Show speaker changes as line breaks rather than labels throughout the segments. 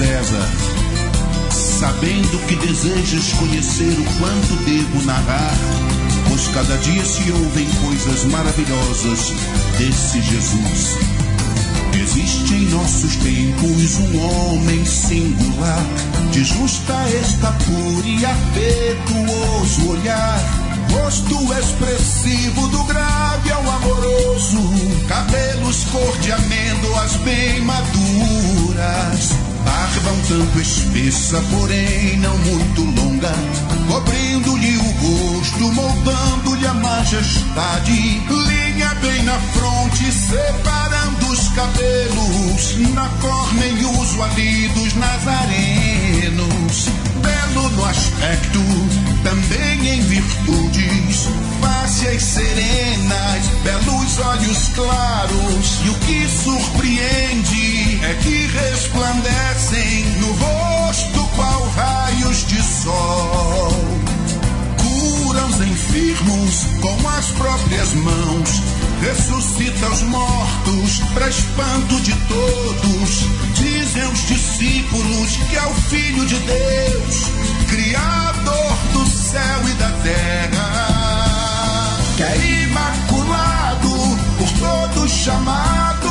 César, sabendo que desejas conhecer o quanto devo narrar, pois cada dia se ouvem coisas maravilhosas desse Jesus. Existe em nossos tempos um homem singular, de justa estatura e afetuoso olhar, rosto expressivo do grave ao amoroso, cabelos cor de amêndoas bem maduras, barba um tanto espessa, porém não muito longa, cobrindo-lhe o rosto, moldando-lhe a majestade, linha bem na fronte, separando os cabelos, na forma em uso ali dos nazarenos, belo no aspecto, também em virtudes, fáceis serenas, belos olhos claros, e o que surpreende é que resplandecem no rosto qual raios de sol. Cura os enfermos com as próprias mãos, ressuscita os mortos para espanto de todos. Dizem os discípulos que é o Filho de Deus, Criador do céu e da terra, que é imaculado, por todos chamado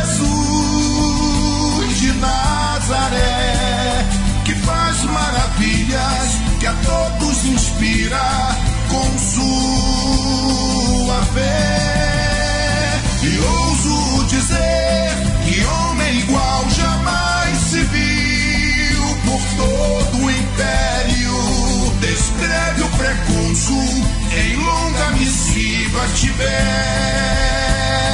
Jesus de Nazaré, que faz maravilhas, que a todos inspira com sua fé. E ouso dizer que homem igual jamais se viu por todo o império. Descreve o precônsul em longa missiva Tibério.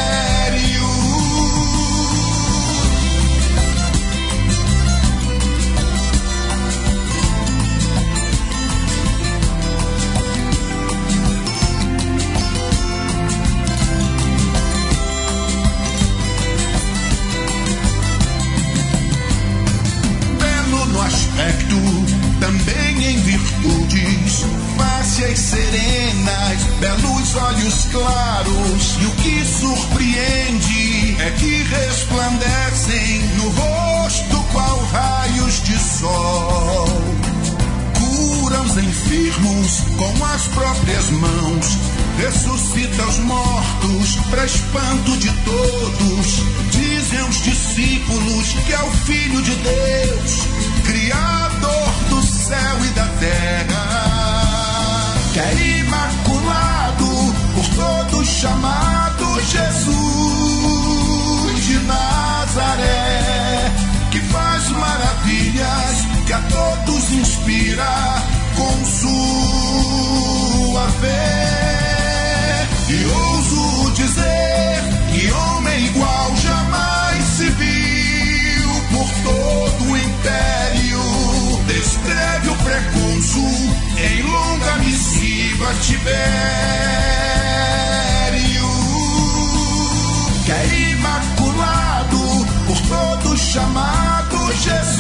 Também em virtudes, fáceis serenas, belos olhos claros, e o que surpreende é que resplandecem no rosto qual raios de sol. Cura os enfermos com as próprias mãos, ressuscita os mortos para espanto de todos. Dizem os discípulos que é o Filho de Deus, Criador do céu e da terra, que é imaculado, por todos chamado Jesus de Nazaré, que faz maravilhas, que a todos inspira com sua fé. E ouso dizer que homem igual jamais se viu por todo o império. Descreve o precônsul em longa missiva Tibério, que é imaculado, por todos chamado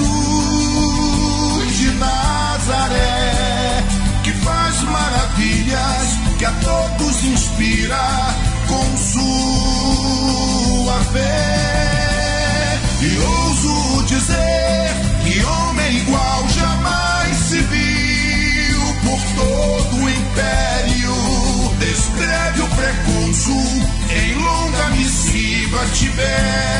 Jesus de Nazaré, que faz maravilhas, que a todos inspira com sua fé. E ouso dizer que homem igual jamais se viu por todo o império. Descreve o precônsul em longa missiva Tibério.